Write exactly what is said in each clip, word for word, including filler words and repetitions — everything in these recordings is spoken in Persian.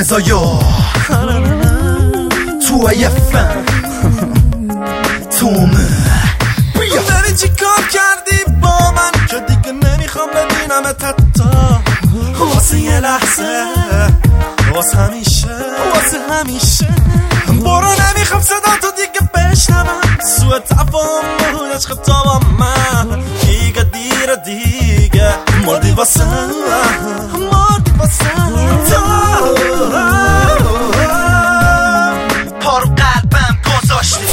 مزایا تو ایفن تومه بیا داری چی کار کردی با من که دیگه نمیخوام ببینمت حتی واسه یه لحظه واسه همیشه واسه همیشه برو نمیخوام صدا تو دیگه بشنوم سوء تفاهم بود عشق تو با من دیگه دیره دیگه مردی واسه مردی واسه پا رو قلبم گذاشتی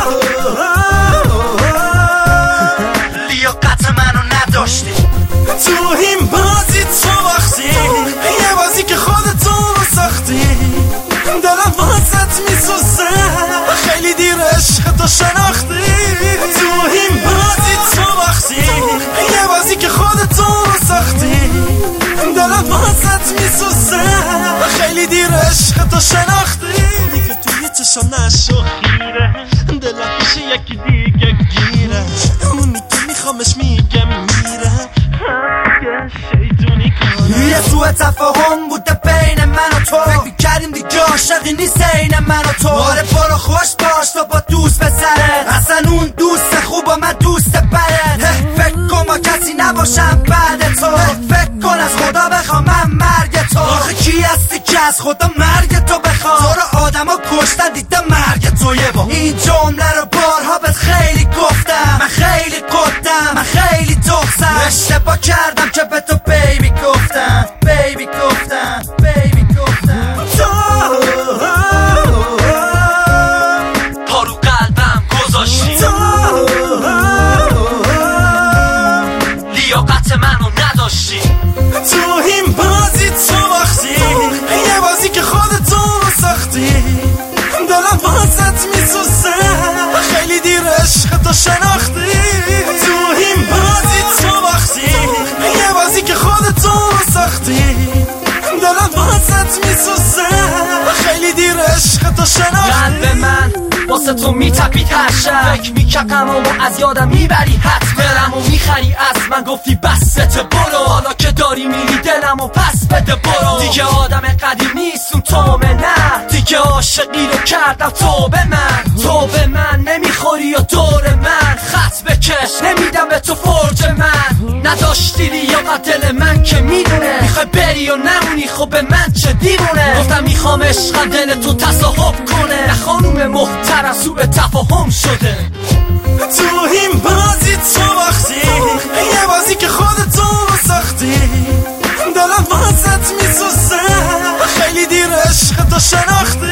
لیاقت منو نداشتی تو این بازی تو باختی یه بازی که خودتو ساختی دلم واسط میسوزه خیلی دیر عشق تو شناختی تو این بازی تو باختی یه بازی که خودتو ساختی دلم واسط میسوزه خیلی دیر عشق تو شناختی دیگه توی چشم نشو خیره دلم پیش یکی دیگه گیره اونی که میخوامش میگه میره شیطونی کنه یه سوء تفاهم بوده بین من و تو فکر میکردیم دیگه عاشقی نیست این من و تو آره برو خوش باش تو با دوست پسرت اصلا اون دوست خوب و من دوست بدت فکر کن ما کسی نباشم بعد تو فکر کن از خدا بخوام من مرگ تو آخه کی هستی که از خدا مرگ تو بخوام تو رو آدم ها کشتن دیدم مرگ تو یه با این جمله رو بارها بهت خیلی گفتم من خیلی قدم من خیلی دخصم اشتباه کردم که به تو بیبی گفتم بیبی گفتم بیبی گفتم پا رو قلبم گذاشتی لیاقت منو نداشتی تو این بازی تو باختی یه بازی که خودتو ساختی دلم واسط میسوزه خیلی دیر عشق تو شناختی تو این بازی تو باختی یه بازی که خودتو ساختی دلم واسط میسوزه خیلی دیر عشق تو شناختی قلب من واسه تو میتپید هر شب فکر میکردم و از یادم میبری حتما برم و میخری از من گفتی بسته برو حالا که داری میری دلم و پس بده برو دیگه آدم قدیم نیستم تو نه دیگه عاشقی رو کردم تو به من تو به من نمیخوری یا دور من خط بکش نمیدم به تو فرج من نداشتی لیاقت دل من که میدونه میخوای بری و نمونی خب به من چه دیوونه گفتم میخوام عشق دل تو تصاحب کنه نه خانوم محترم سوء تفاهم شده تو این بازی تو باختی یه بازی که خودتو ساختی دلم واسط میسوزه خیلی دیر عشق تو شناختی